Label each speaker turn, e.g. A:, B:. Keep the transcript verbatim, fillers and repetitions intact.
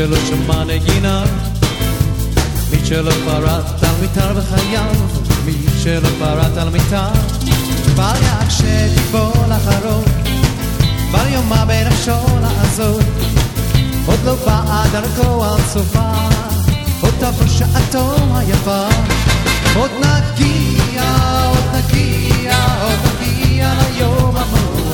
A: שלא שמע נגינה, מי שלא פרט על מיתר בחייו, מי שלא פרט על מיתר, בל יחשב יבוא לחרוב, בל יאמר בנפשו לעזוב, עוד לא באה דרכו על סופה, עוד תבוא שעתו היפה, עוד נגיע, עוד נגיע, עוד נגיע ליום המור,